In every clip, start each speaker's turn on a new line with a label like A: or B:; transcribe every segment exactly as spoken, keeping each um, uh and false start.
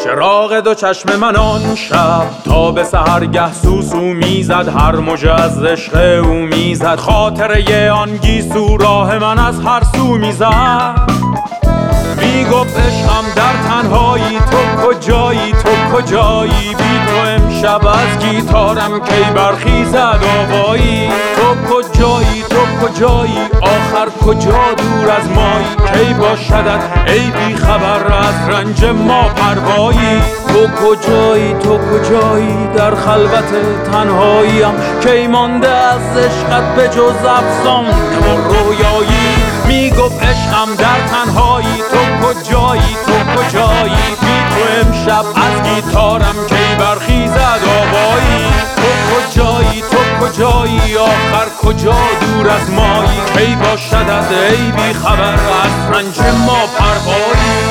A: چراغ دو چشم من آن شب تا به سحرگه سوسو میزد، هر موجه از عشق او میزد، خاطره آن گیسو راه من از هر سو میزد. میگفت عشقم در تنهایی، تو کجایی تو کجایی، بی تو امشب از گیتارم کی برخیزد آوایی. تو کجایی تو کجایی، آخر کجا دور از مایی، کی باشدت ای بی خبر از رنج ما پروایی. تو کجایی تو کجایی، در خلوت تنهاییم کی مانده از عشقت به جز افسانه و رویایی. میگفت عشقم در تنهایی، تو کجایی تو کجایی، بی تو امشب از گیتارم کی برخیزد آوایی. تو کجایی تو کجایی، آخر کجا دور از مایی، کی باشدت ای بی خبر از رنج ما پروایی.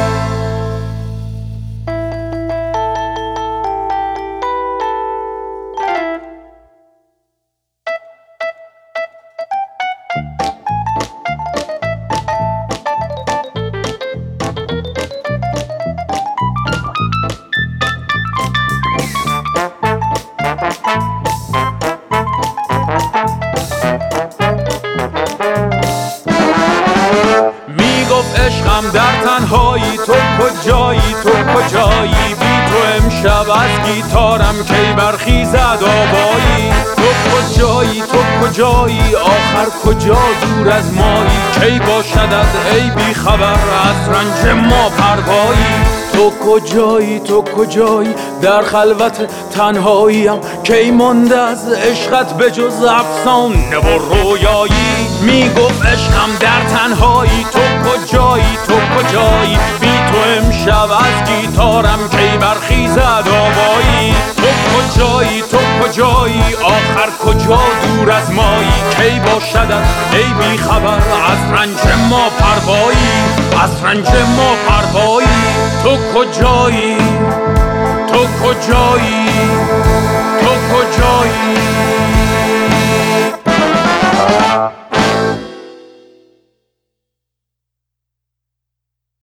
A: عشقم در تنهایی، تو کجایی تو کجایی، بی تو امشب از گیتارم کی برخیزد آوایی. تو کجایی تو کجایی، آخر کجا دور از مایی، کی باشدت ای بی خبر از رنج ما پروایی. تو کجایی تو کجایی، در خلوت تنهاییم کی مانده از عشقت به جز افسانه و رویایی. میگفت عشقم در تنهایی، تو کجایی تو کجایی، بی تو امشب از گیتارم کی برخیزد آوایی. تو کجایی تو کجایی، آخر کجا دور از مایی، کی باشدت ای بی خبر از رنج ما پروایی، از رنج ما پروایی. تو کجایی تو کجایی.